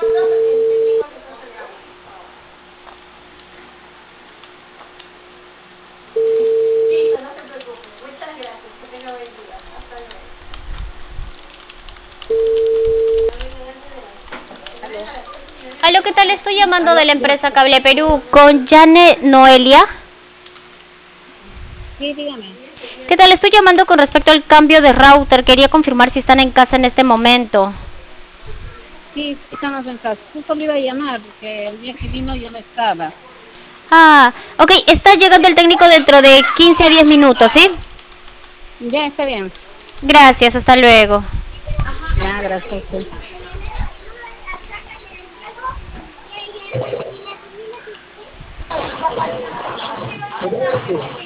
Aló, ¿qué tal? Estoy llamando de la empresa Cable Perú con Jane Noelia. Sí, dígame. ¿Qué tal? Estoy llamando con respecto al cambio de router. Quería confirmar si están en casa en este momento. Sí, estamos en casa. Justo le iba a llamar porque el día que vino yo no estaba. Ah, ok. Está llegando el técnico dentro de 15 a 10 minutos, ¿sí? Ya, está bien. Gracias, hasta luego. Ya, gracias. Sí.